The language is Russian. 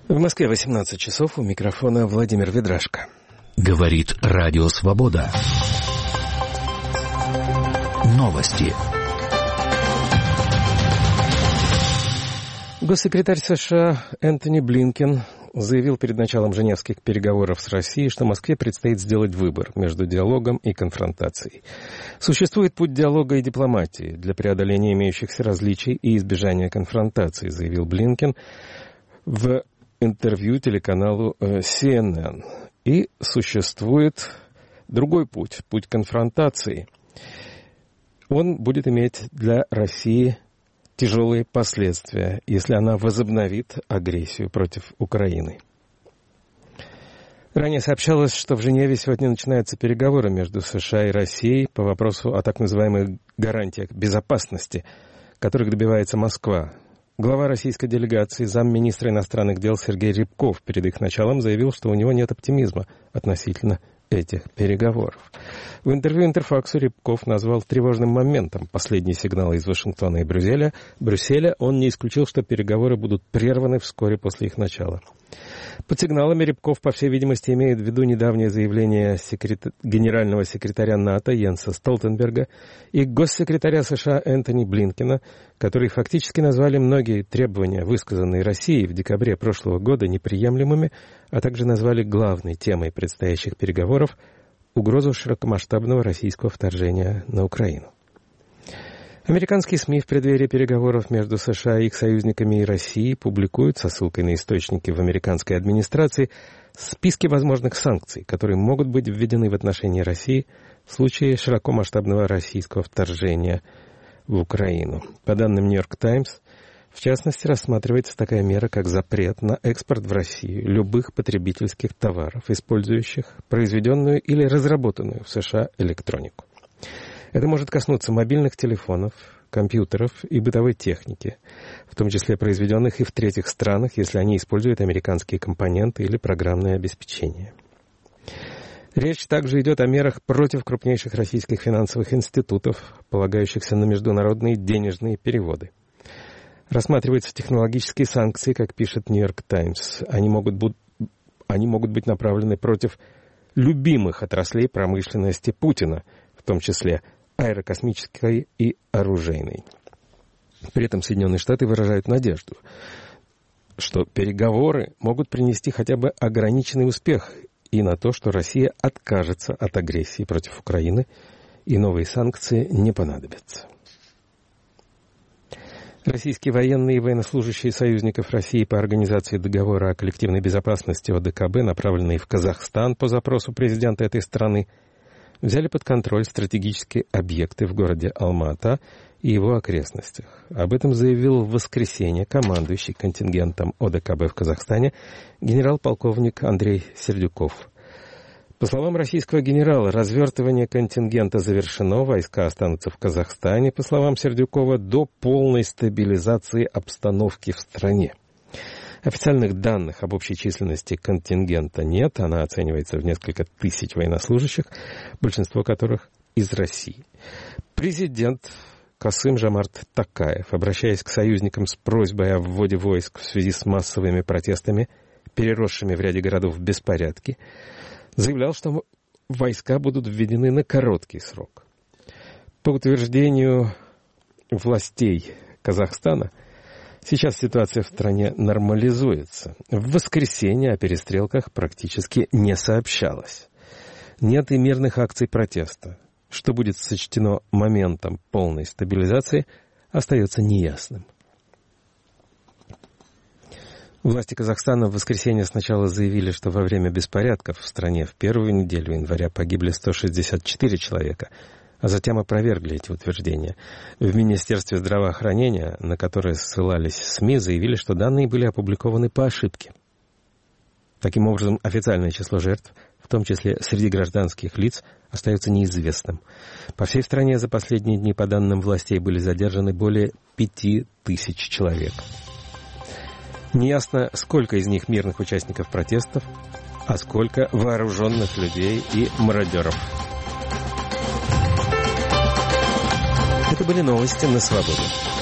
В Москве 18 часов, у микрофона Владимир Ведрашко. Говорит Радио Свобода. Новости. Госсекретарь США Энтони Блинкен заявил перед началом женевских переговоров с Россией, что Москве предстоит сделать выбор между диалогом и конфронтацией. Существует путь диалога и дипломатии для преодоления имеющихся различий и избежания конфронтации, заявил Блинкен в интервью телеканалу CNN. И существует другой путь, путь конфронтации. Он будет иметь для России тяжелые последствия, если она возобновит агрессию против Украины. Ранее сообщалось, что в Женеве сегодня начинаются переговоры между США и Россией по вопросу о так называемых гарантиях безопасности, которых добивается Москва. Глава российской делегации, замминистра иностранных дел Сергей Рябков перед их началом заявил, что у него нет оптимизма относительно этих переговоров. В интервью Интерфаксу Рябков назвал тревожным моментом последние сигналы из Вашингтона и Брюсселя. Он не исключил, что переговоры будут прерваны вскоре после их начала. Под сигналами Рябков, по всей видимости, имеет в виду недавнее заявление генерального секретаря НАТО Йенса Столтенберга и госсекретаря США Энтони Блинкена, которые фактически назвали многие требования, высказанные Россией в декабре прошлого года, неприемлемыми, а также назвали главной темой предстоящих переговоров угрозу широкомасштабного российского вторжения на Украину. Американские СМИ в преддверии переговоров между США и их союзниками и Россией публикуют со ссылкой на источники в американской администрации списки возможных санкций, которые могут быть введены в отношении России в случае широкомасштабного российского вторжения в Украину. По данным «Нью-Йорк Таймс», в частности, рассматривается такая мера, как запрет на экспорт в Россию любых потребительских товаров, использующих произведенную или разработанную в США электронику. Это может коснуться мобильных телефонов, компьютеров и бытовой техники, в том числе произведенных и в третьих странах, если они используют американские компоненты или программное обеспечение. Речь также идет о мерах против крупнейших российских финансовых институтов, полагающихся на международные денежные переводы. Рассматриваются технологические санкции, как пишет «Нью-Йорк Таймс». Они могут быть направлены против любимых отраслей промышленности Путина, в том числе аэрокосмической и оружейной. При этом Соединенные Штаты выражают надежду, что переговоры могут принести хотя бы ограниченный успех и на то, что Россия откажется от агрессии против Украины и новые санкции не понадобятся. Российские военные и военнослужащие союзников России по организации договора о коллективной безопасности ОДКБ, направленные в Казахстан по запросу президента этой страны, взяли под контроль стратегические объекты в городе Алма-Ата и его окрестностях. Об этом заявил в воскресенье командующий контингентом ОДКБ в Казахстане генерал-полковник Андрей Сердюков. По словам российского генерала, развертывание контингента завершено, войска останутся в Казахстане, по словам Сердюкова, до полной стабилизации обстановки в стране. Официальных данных об общей численности контингента нет, она оценивается в несколько тысяч военнослужащих, большинство которых из России. Президент Касым-Жомарт Токаев, обращаясь к союзникам с просьбой о вводе войск в связи с массовыми протестами, переросшими в ряде городов в беспорядки, заявлял, что войска будут введены на короткий срок. По утверждению властей Казахстана, сейчас ситуация в стране нормализуется. В воскресенье о перестрелках практически не сообщалось. Нет и мирных акций протеста. Что будет сочтено моментом полной стабилизации, остается неясным. Власти Казахстана в воскресенье сначала заявили, что во время беспорядков в стране в первую неделю января погибли 164 человека, а затем опровергли эти утверждения. В Министерстве здравоохранения, на которое ссылались СМИ, заявили, что данные были опубликованы по ошибке. Таким образом, официальное число жертв, в том числе среди гражданских лиц, остается неизвестным. По всей стране за последние дни, по данным властей, были задержаны более 5000 человек. Неясно, сколько из них мирных участников протестов, а сколько вооруженных людей и мародеров. Это были новости на Свободе.